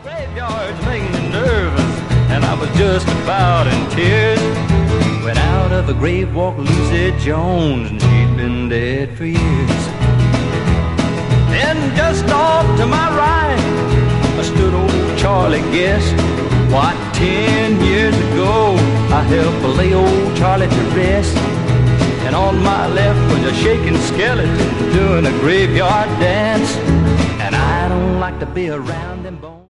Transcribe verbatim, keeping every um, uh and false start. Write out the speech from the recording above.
Graveyards make me nervous, and I was just about in tears when out of the grave walked Lucy Jones, and she'd been dead for years. Then just off to my right, I stood old Charlie Guest. What, ten years ago, I helped lay old Charlie to rest. And on my left was a shaking skeleton doing a graveyard dance. And I don't like to be around them bones.